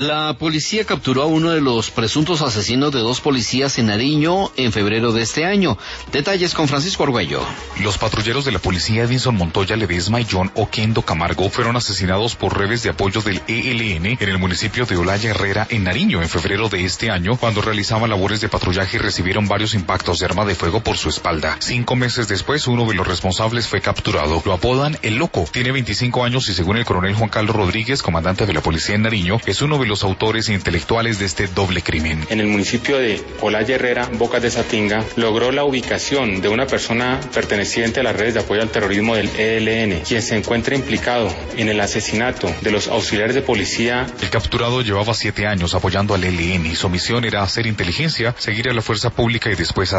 La policía capturó a uno de los presuntos asesinos de 2 policías en Nariño en febrero de este año. Detalles con Francisco Argüello. Los patrulleros de la policía Edinson Montoya Ledesma y John Oquendo Camargo fueron asesinados por redes de apoyo del ELN en el municipio de Olaya Herrera, en Nariño, en febrero de este año, cuando realizaban labores de patrullaje y recibieron varios impactos de arma de fuego por su espalda. 5 meses después, uno de los responsables fue capturado. Lo apodan El Loco. Tiene 25 años y, según el coronel Juan Carlos Rodríguez, comandante de la policía en Nariño, es uno de los autores intelectuales de este doble crimen. En el municipio de Olaya Herrera, Bocas de Satinga, logró la ubicación de una persona perteneciente a las redes de apoyo al terrorismo del ELN, quien se encuentra implicado en el asesinato de los auxiliares de policía. El capturado llevaba 7 años apoyando al ELN y su misión era hacer inteligencia, seguir a la fuerza pública y después